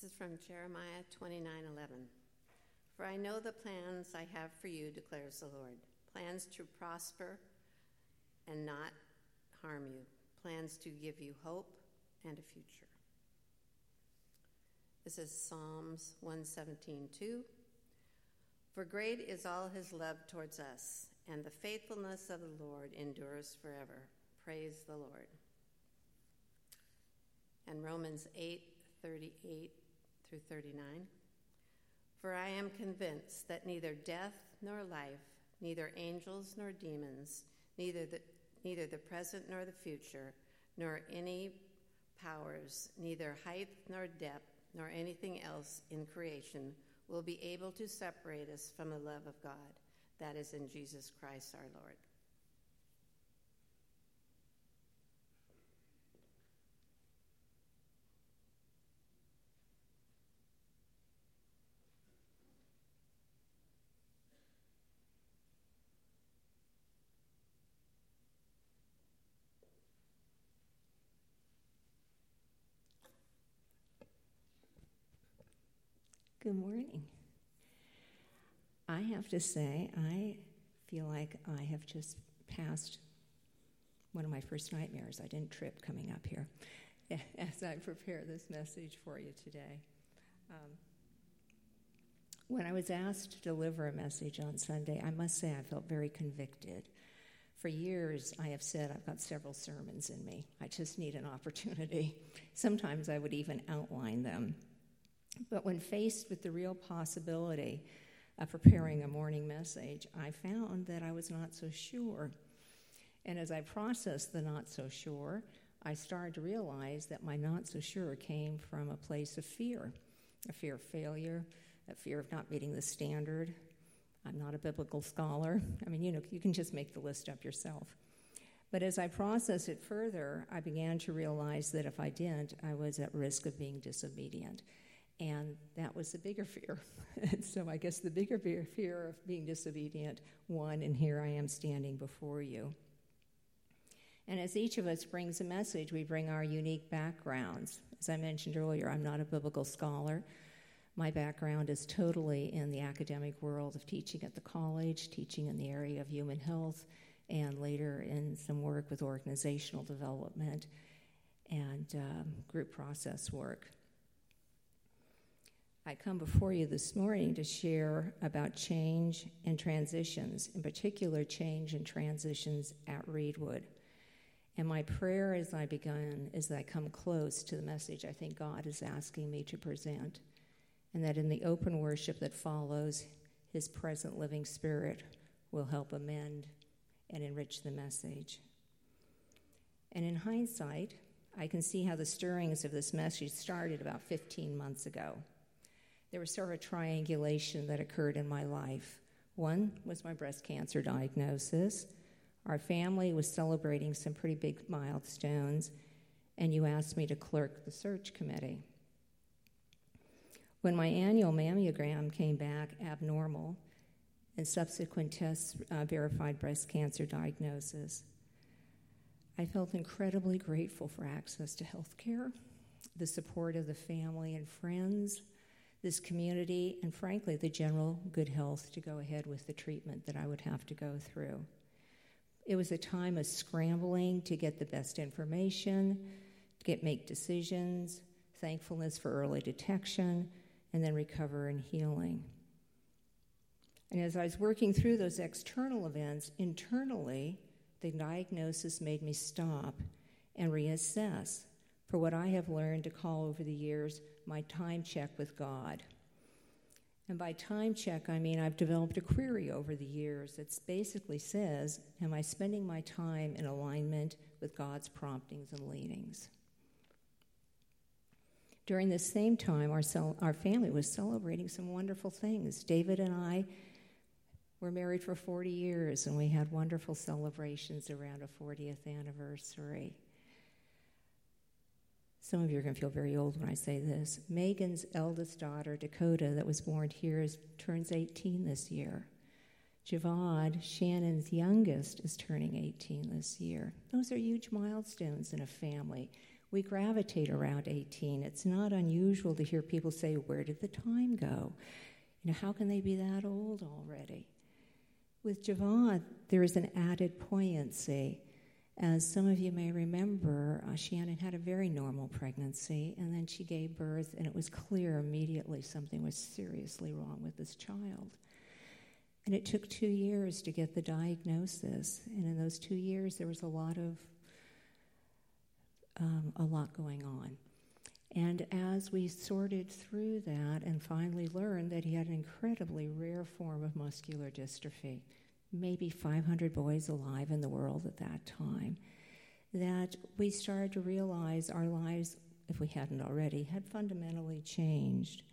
This is from Jeremiah 29:11. For I know the plans I have for you, declares the Lord, plans to prosper and not harm you, plans to give you hope and a future. This is Psalms 117:2. For great is all his love towards us, and the faithfulness of the Lord endures forever. Praise the Lord. And Romans 8:38-39. For I am convinced that neither death nor life, neither angels nor demons, neither the present nor the future, nor any powers, neither height nor depth, nor anything else in creation will be able to separate us from the love of God that is in Jesus Christ our Lord. Good morning. I have to say, I feel like I have just passed one of my first nightmares. I didn't trip coming up here as I prepare this message for you today. When I was asked to deliver a message on Sunday, I must say I felt very convicted. For years, I have said I've got several sermons in me. I just need an opportunity. Sometimes I would even outline them. But when faced with the real possibility of preparing a morning message, I found that I was not so sure. And as I processed the not so sure, I started to realize that my not so sure came from a place of fear, a fear of failure, a fear of not meeting the standard. I'm not a biblical scholar. I mean, you can just make the list up yourself. But as I processed it further, I began to realize that if I didn't, I was at risk of being disobedient. And that was the bigger fear. So I guess the bigger fear of being disobedient won, and here I am standing before you. And as each of us brings a message, we bring our unique backgrounds. As I mentioned earlier, I'm not a biblical scholar. My background is totally in the academic world of teaching at the college, teaching in the area of human health, and later in some work with organizational development and group process work. I come before you this morning to share about change and transitions, in particular change and transitions at Reedwood. And my prayer as I come close to the message I think God is asking me to present, and that in the open worship that follows, his present living spirit will help amend and enrich the message. And in hindsight, I can see how the stirrings of this message started about 15 months ago. There was sort of a triangulation that occurred in my life. One was my breast cancer diagnosis. Our family was celebrating some pretty big milestones, and you asked me to clerk the search committee. When my annual mammogram came back abnormal and subsequent tests verified breast cancer diagnosis, I felt incredibly grateful for access to health care, the support of the family and friends, this community, and frankly, the general good health to go ahead with the treatment that I would have to go through. It was a time of scrambling to get the best information, to make decisions, thankfulness for early detection, and then recover and healing. And as I was working through those external events, internally, the diagnosis made me stop and reassess for what I have learned to call over the years my time check with God. And by time check, I mean I've developed a query over the years that basically says, am I spending my time in alignment with God's promptings and leadings? During this same time, our family was celebrating some wonderful things. David and I were married for 40 years, and we had wonderful celebrations around a 40th anniversary. Some of you are going to feel very old when I say this. Megan's eldest daughter, Dakota, that was born here, turns 18 this year. Javad, Shannon's youngest, is turning 18 this year. Those are huge milestones in a family We gravitate around 18. It's not unusual to hear people say, where did the time go? How can they be that old already? With Javad, there is an added poignancy. As some of you may remember, Shannon had a very normal pregnancy, and then she gave birth, and it was clear immediately something was seriously wrong with this child. And it took 2 years to get the diagnosis, and in those 2 years, there was a lot going on. And as we sorted through that and finally learned that he had an incredibly rare form of muscular dystrophy, maybe 500 boys alive in the world at that time, that we started to realize our lives, if we hadn't already, had fundamentally changed.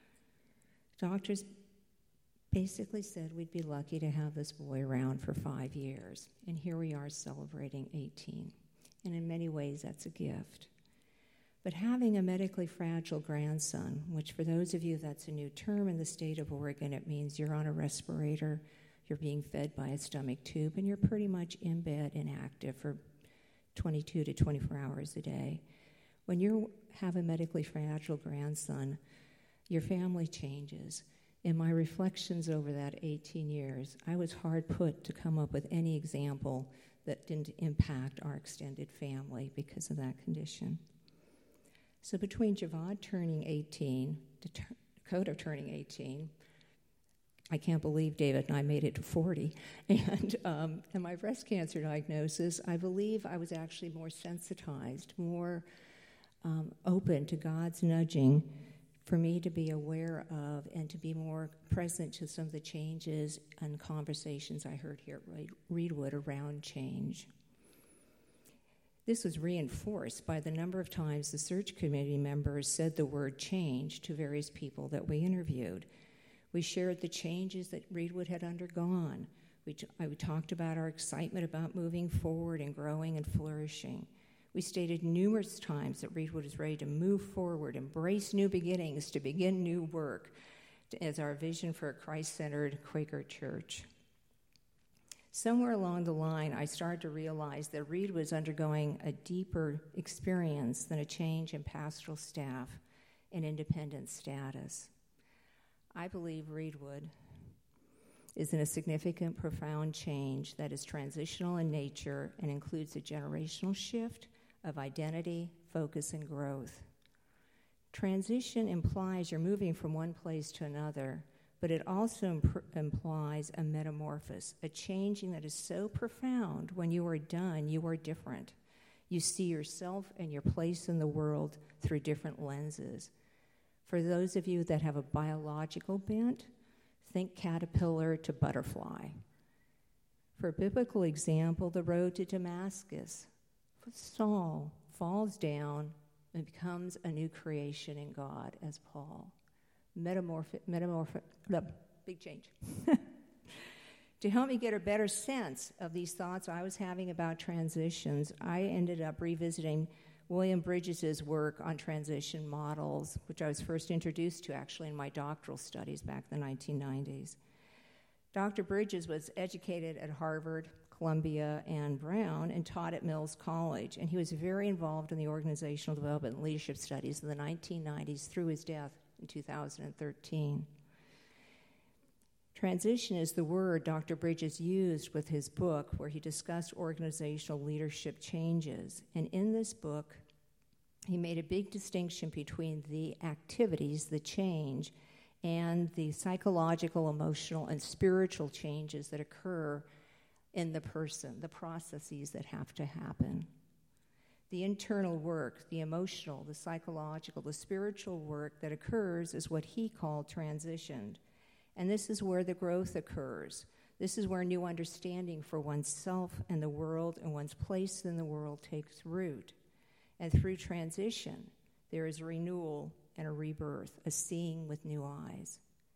Doctors basically said we'd be lucky to have this boy around for 5 years, and here we are celebrating 18. And in many ways, that's a gift. But having a medically fragile grandson, which for those of you, that's a new term in the state of Oregon, it means you're on a respirator, you're being fed by a stomach tube, and you're pretty much in bed inactive for 22 to 24 hours a day. When you have a medically fragile grandson, your family changes. In my reflections over that 18 years, I was hard put to come up with any example that didn't impact our extended family because of that condition. So between Javad turning 18, Dakota turning 18, I can't believe David and I made it to 40, and my breast cancer diagnosis, I believe I was actually more sensitized, more open to God's nudging for me to be aware of and to be more present to some of the changes and conversations I heard here at Reedwood around change. This was reinforced by the number of times the search committee members said the word change to various people that we interviewed. We shared the changes that Reedwood had undergone. We talked about our excitement about moving forward and growing and flourishing. We stated numerous times that Reedwood is ready to move forward, embrace new beginnings, to begin new work as our vision for a Christ-centered Quaker church. Somewhere along the line, I started to realize that Reed was undergoing a deeper experience than a change in pastoral staff and independent status. I believe Reedwood is in a significant, profound change that is transitional in nature and includes a generational shift of identity, focus, and growth. Transition implies you're moving from one place to another, but it also implies a metamorphosis, a changing that is so profound when you are done, you are different. You see yourself and your place in the world through different lenses. For those of you that have a biological bent, think caterpillar to butterfly. For a biblical example, the road to Damascus, Saul falls down and becomes a new creation in God as Paul. Big change. To help me get a better sense of these thoughts I was having about transitions, I ended up revisiting William Bridges' work on transition models, which I was first introduced to actually in my doctoral studies back in the 1990s. Dr. Bridges was educated at Harvard, Columbia, and Brown, and taught at Mills College, and he was very involved in the organizational development and leadership studies in the 1990s through his death in 2013. Transition is the word Dr. Bridges used with his book where he discussed organizational leadership changes. And in this book, he made a big distinction between the activities, the change, and the psychological, emotional, and spiritual changes that occur in the person, the processes that have to happen. The internal work, the emotional, the psychological, the spiritual work that occurs is what he called transition. And this is where the growth occurs. This is where new understanding for oneself and the world and one's place in the world takes root. And through transition, there is renewal and a rebirth, a seeing with new eyes.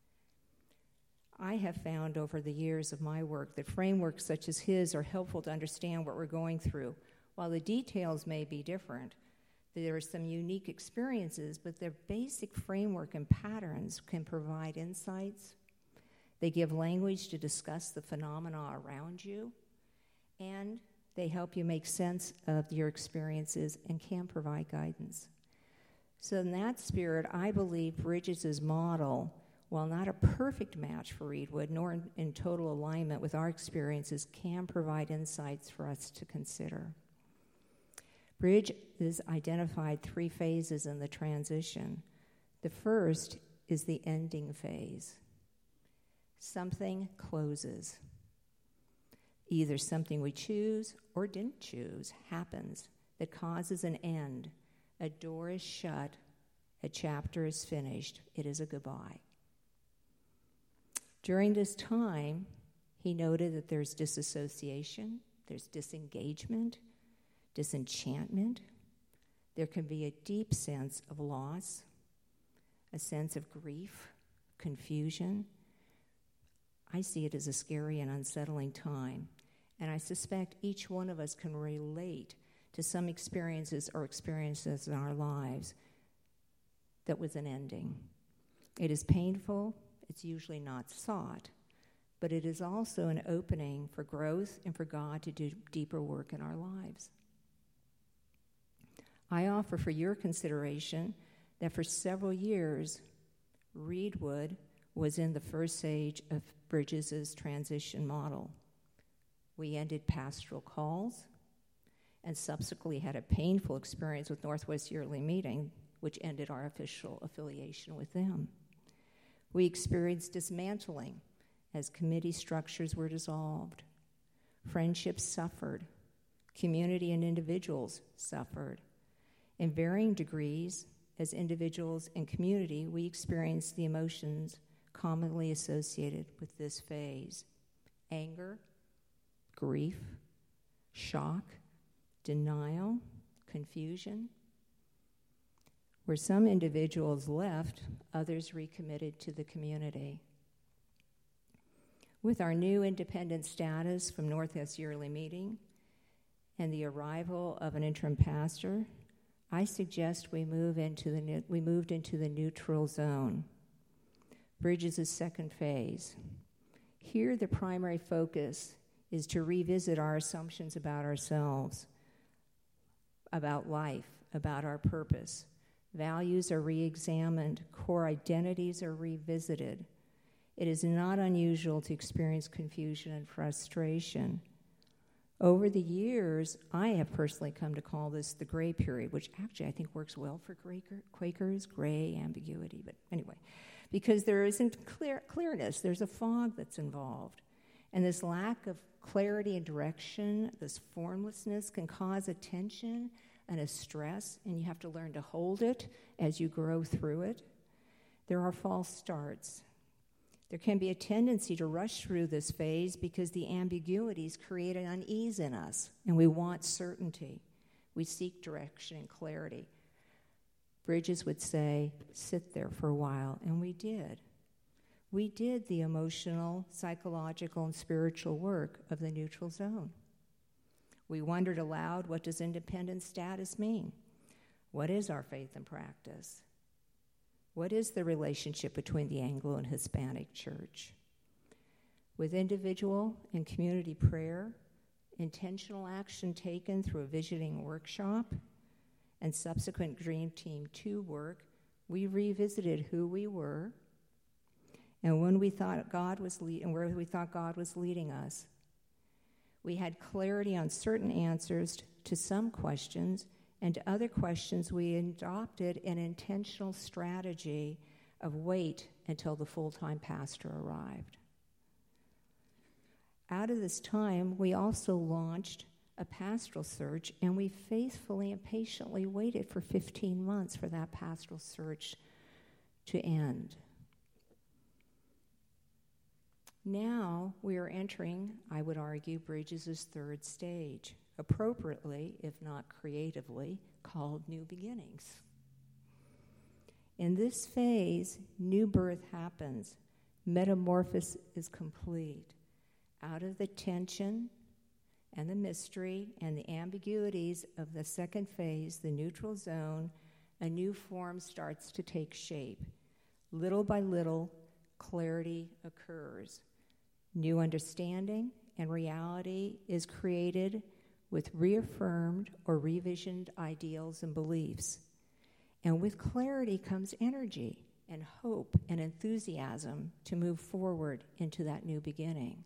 I have found over the years of my work that frameworks such as his are helpful to understand what we're going through. While the details may be different, there are some unique experiences, but their basic framework and patterns can provide insights. They give language to discuss the phenomena around you, and They help you make sense of your experiences and can provide guidance. So in that spirit, I believe Bridges' model, while not a perfect match for Reedwood, nor in total alignment with our experiences, can provide insights for us to consider. Bridges identified 3 phases in the transition. The first is the ending phase. Something closes. Either something we choose or didn't choose happens that causes an end. A door is shut, a chapter is finished, it is a goodbye. During this time, he noted that there's disassociation, there's disengagement, disenchantment. There can be a deep sense of loss, a sense of grief, confusion. I see it as a scary and unsettling time, and I suspect each one of us can relate to some experiences in our lives that was an ending. It is painful, it's usually not sought, but it is also an opening for growth and for God to do deeper work in our lives. I offer for your consideration that for several years, Reedwood was in the first stage of Bridges' transition model. We ended pastoral calls and subsequently had a painful experience with Northwest Yearly Meeting, which ended our official affiliation with them. We experienced dismantling as committee structures were dissolved. Friendships suffered. Community and individuals suffered. In varying degrees, as individuals and community, we experienced the emotions commonly associated with this phase: anger, grief, shock, denial, confusion. Where some individuals left, others recommitted to the community. With our new independent status from Northwest Yearly Meeting and the arrival of an interim pastor, I suggest we moved into the neutral zone, Bridges' second phase. Here, the primary focus is to revisit our assumptions about ourselves, about life, about our purpose. Values are re-examined, core identities are revisited. It is not unusual to experience confusion and frustration. Over the years, I have personally come to call this the gray period, which actually I think works well for Quakers, gray ambiguity. But anyway, because there isn't clearness, there's a fog that's involved. And this lack of clarity and direction, this formlessness, can cause a tension and a stress, and you have to learn to hold it as you grow through it. There are false starts. There can be a tendency to rush through this phase because the ambiguities create an unease in us, and we want certainty. We seek direction and clarity. Bridges would say, sit there for a while, and we did. We did the emotional, psychological, and spiritual work of the neutral zone. We wondered aloud, what does independent status mean? What is our faith and practice? What is the relationship between the Anglo and Hispanic Church? With individual and community prayer, intentional action taken through a visioning workshop, and subsequent Dream Team 2 work, we revisited who we were and when we thought God was where we thought God was leading us. We had clarity on certain answers to some questions, and to other questions we adopted an intentional strategy of wait until the full-time pastor arrived. Out of this time, we also launched a pastoral search, and we faithfully and patiently waited for 15 months for that pastoral search to end. Now we are entering, I would argue, Bridges' third stage, appropriately, if not creatively, called New Beginnings. In this phase, new birth happens. Metamorphosis is complete. Out of the tension and the mystery and the ambiguities of the second phase, the neutral zone, a new form starts to take shape. Little by little, clarity occurs. New understanding and reality is created with reaffirmed or revisioned ideals and beliefs. And with clarity comes energy and hope and enthusiasm to move forward into that new beginning.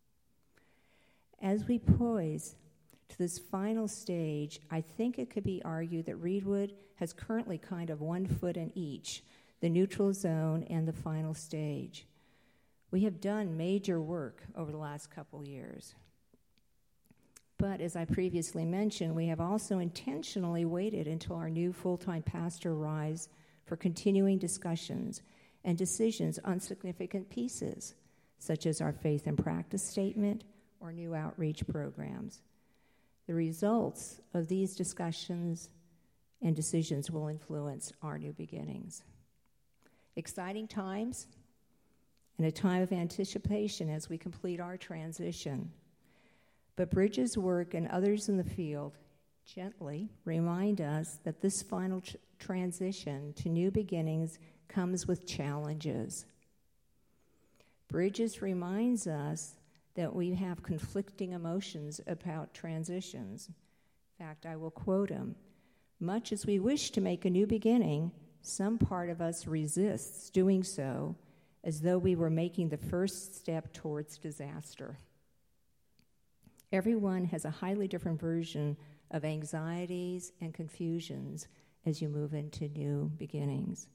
As we poise to this final stage, I think it could be argued that Reedwood has currently kind of one foot in each, the neutral zone and the final stage. We have done major work over the last couple years. But as I previously mentioned, we have also intentionally waited until our new full-time pastor arrives for continuing discussions and decisions on significant pieces, such as our faith and practice statement or new outreach programs. The results of these discussions and decisions will influence our new beginnings. Exciting times and a time of anticipation as we complete our transition. But Bridges' work and others in the field gently remind us that this final transition to new beginnings comes with challenges. Bridges reminds us that we have conflicting emotions about transitions. In fact, I will quote him, "Much as we wish to make a new beginning, some part of us resists doing so as though we were making the first step towards disaster." Everyone has a highly different version of anxieties and confusions as you move into new beginnings.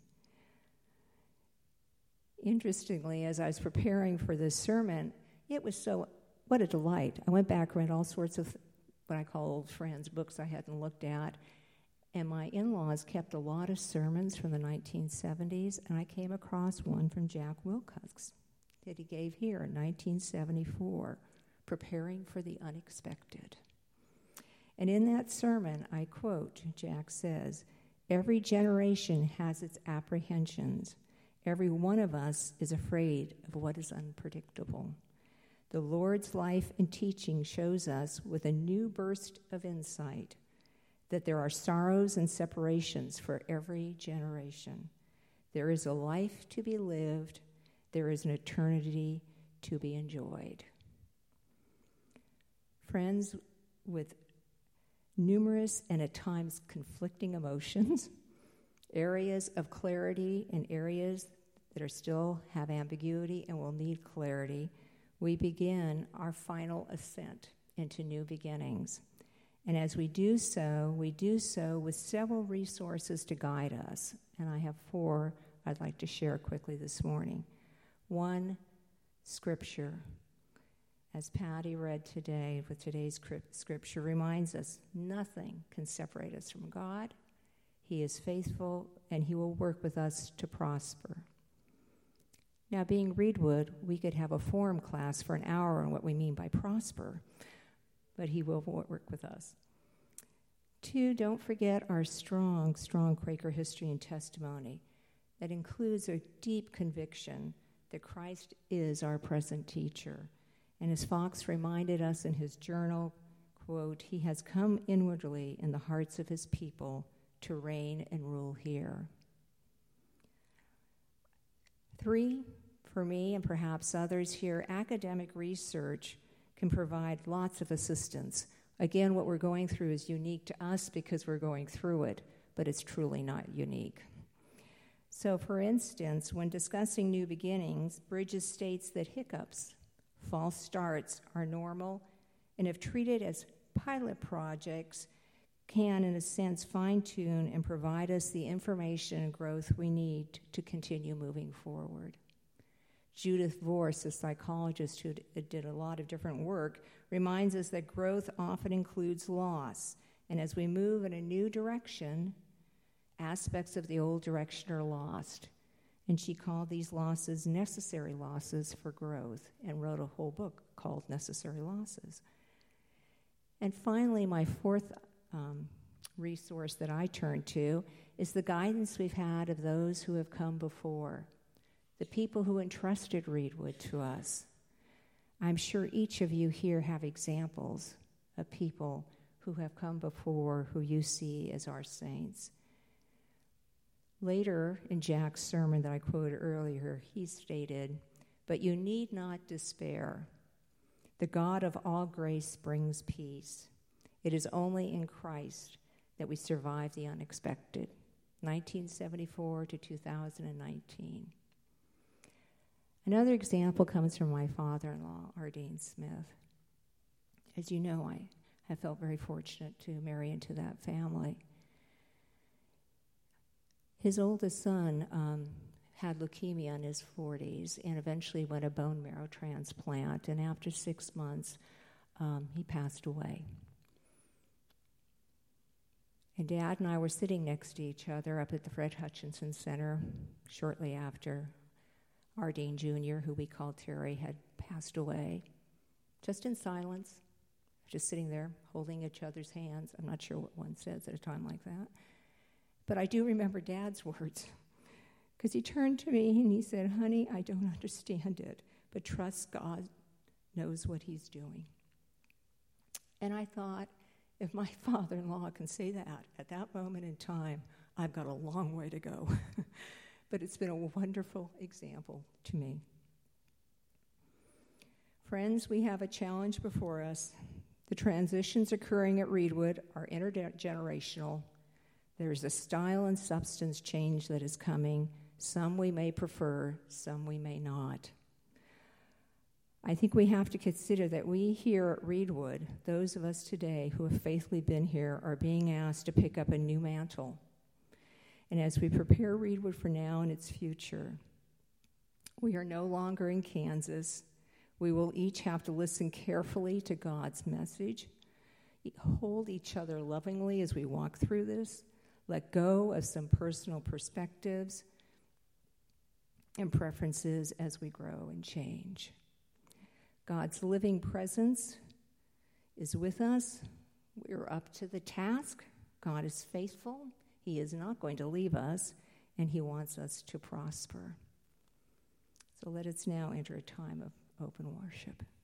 Interestingly, as I was preparing for this sermon, what a delight. I went back, read all sorts of what I call old friends, books I hadn't looked at, and my in-laws kept a lot of sermons from the 1970s, and I came across one from Jack Wilcox that he gave here in 1974, Preparing for the Unexpected. And in that sermon, I quote, Jack says, "Every generation has its apprehensions. Every one of us is afraid of what is unpredictable. The Lord's life and teaching shows us with a new burst of insight that there are sorrows and separations for every generation. There is a life to be lived. There is an eternity to be enjoyed." Friends, with numerous and at times conflicting emotions, areas of clarity and areas that are still have ambiguity and will need clarity, we begin our final ascent into new beginnings. And as we do so with several resources to guide us. And I have 4 I'd like to share quickly this morning. 1, Scripture. As Patty read today with today's Scripture, reminds us nothing can separate us from God. He is faithful, and He will work with us to prosper. Now, being Reedwood, we could have a forum class for an hour on what we mean by prosper, but He will work with us. 2, don't forget our strong Quaker history and testimony that includes a deep conviction that Christ is our present teacher. And as Fox reminded us in his journal, quote, "He has come inwardly in the hearts of His people to reign and rule here." 3, for me and perhaps others here, academic research can provide lots of assistance. Again, what we're going through is unique to us because we're going through it, but it's truly not unique. So, for instance, when discussing new beginnings, Bridges states that hiccups, false starts, are normal, and if treated as pilot projects, can, in a sense, fine-tune and provide us the information and growth we need to continue moving forward. Judith Vorse, a psychologist who did a lot of different work, reminds us that growth often includes loss, and as we move in a new direction, aspects of the old direction are lost. And she called these losses necessary losses for growth and wrote a whole book called Necessary Losses. And finally, my 4th resource that I turn to is the guidance we've had of those who have come before, the people who entrusted Reedwood to us. I'm sure each of you here have examples of people who have come before who you see as our saints. Later in Jack's sermon that I quoted earlier, he stated, "But you need not despair. The God of all grace brings peace. It is only in Christ that we survive the unexpected. 1974 to 2019. Another example comes from my father-in-law, Ardeen Smith. As you know, I have felt very fortunate to marry into that family. His oldest son had leukemia in his 40s and eventually went a bone marrow transplant, and after 6 months, he passed away. And Dad and I were sitting next to each other up at the Fred Hutchinson Center shortly after Ardeen Jr., who we called Terry, had passed away, just in silence, just sitting there holding each other's hands. I'm not sure what one says at a time like that. But I do remember Dad's words, because he turned to me and he said, "Honey, I don't understand it, but trust God knows what he's doing." And I thought, if my father-in-law can say that at that moment in time, I've got a long way to go. But it's been a wonderful example to me. Friends, we have a challenge before us. The transitions occurring at Reedwood are intergenerational. There's a style and substance change that is coming. Some we may prefer, some we may not. I think we have to consider that we here at Reedwood, those of us today who have faithfully been here, are being asked to pick up a new mantle. And as we prepare Reedwood for now and its future, we are no longer in Kansas. We will each have to listen carefully to God's message, hold each other lovingly as we walk through this, let go of some personal perspectives and preferences as we grow and change. God's living presence is with us. We're up to the task. God is faithful. He is not going to leave us, and he wants us to prosper. So let us now enter a time of open worship.